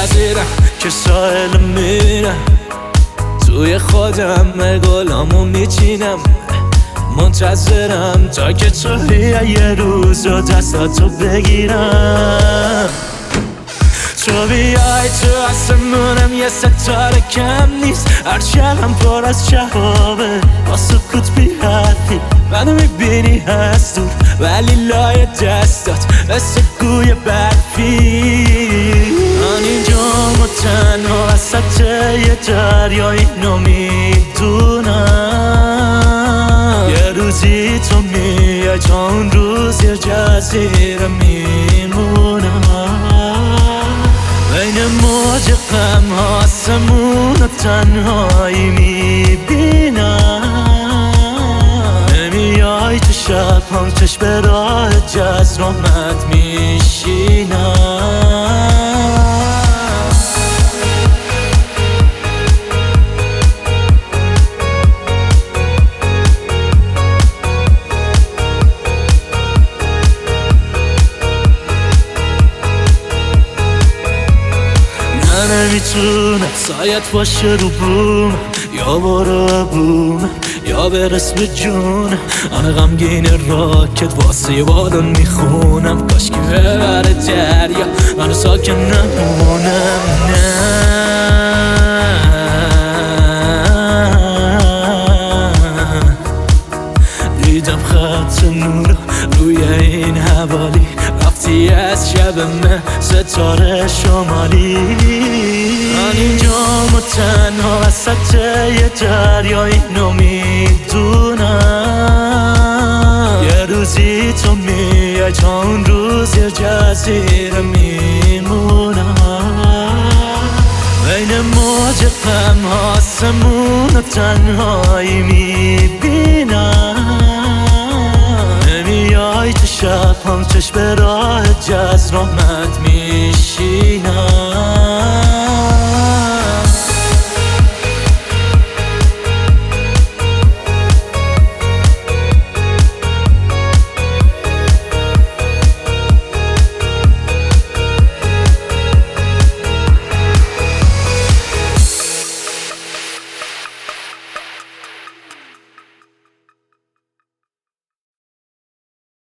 جزیرم که ساحل میرم، توی خودم گلامو میچینم، منتظرم تا که توی یه روز و دستاتو بگیرم. تو بیای تو آسمونم یه ستاره کم نیست، هرچقدر پر از شهابه با سکوت بی حرفی منو میبینی هست دور ولی لای دستات مثل گوی برفی. من اینجام و تنها وسط یه دریا اینو میدونم، یه روزی تو میای تا اون روز یه جزیره میمونم، بین موج غم ها آسمون و تنهایی میبینم. نمیای تو شب هم چشم به راه جزر آمد میشینم. نمیتونم سایت باشه رو بوم، یا برو بوم یا برس به جون. آن غمگین راکت واسه یه بالون میخونم، کاش که ببره دریا منو ساکن نمونم. نه دیدم خط نور روی این حوالی، رفتی از شب من ستاره شمالی. من اینجام و تنها وسط یه دریا اینو میدونم، یه روزی تو میای تا اون روز یه جزیره میمونم، بین موج غم ها آسمون و تنهایی میبینم. نمیای تو شب هم چشم به راه جزر آمد میشی.